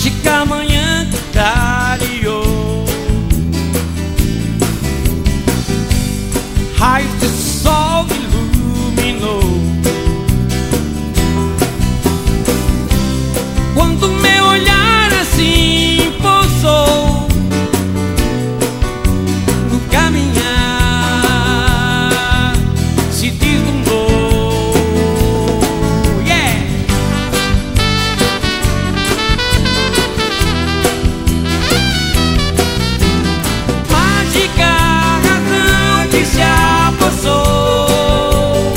mágica manhã clareou. Raios de sol iluminou. Quando meu olhar assim pousou no caminhar, se deslumbrou. Yeah! Mágica razão que se apossou.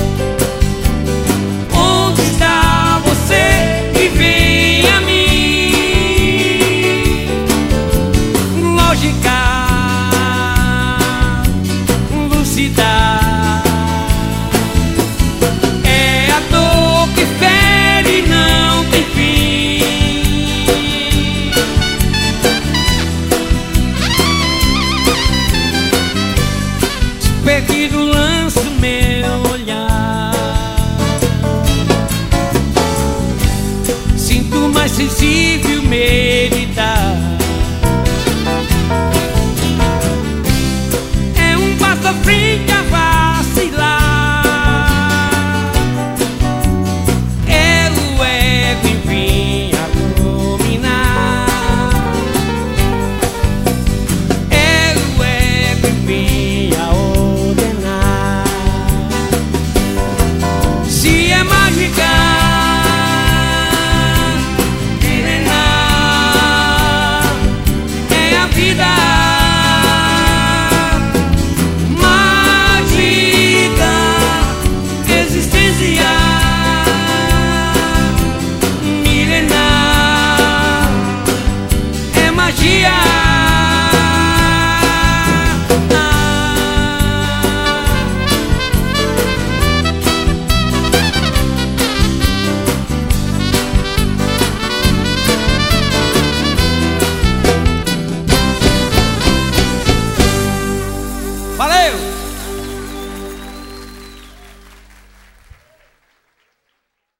Onde está você que vem a mim? Lógica lúcida. É a dor que fere e não tem fim. Perdido lanço meu olhar, sinto mais sensível meditar. É um passo à frente a